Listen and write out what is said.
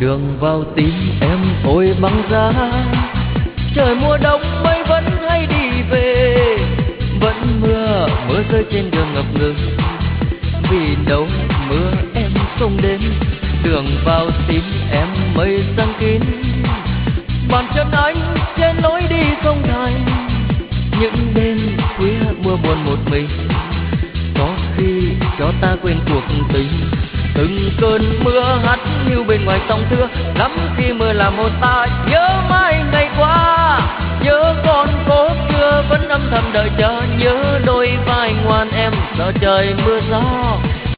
đường vào tim em ôi băng giá. Trời mùa đông mây vẫn hay đi về, vẫn mưa mưa rơi trên đường ngập ngừng. Vì đâu mưa em không đến, đường vào tim em mây giăng kín. Bàn chân anh trên lối đi không thành, những đêm khuya mưa buồn một mình. Có khi cho ta quên cuộc tình, từng cơn mưa hắt như bên ngoài sông thưa. Lắm khi mưa làm hồn ta nhớ mãi ngày qua, nhớ con phố xưa vẫn âm thầm đợi chờ, nhớ đôi vai ngoan em sợ trời mưa gió.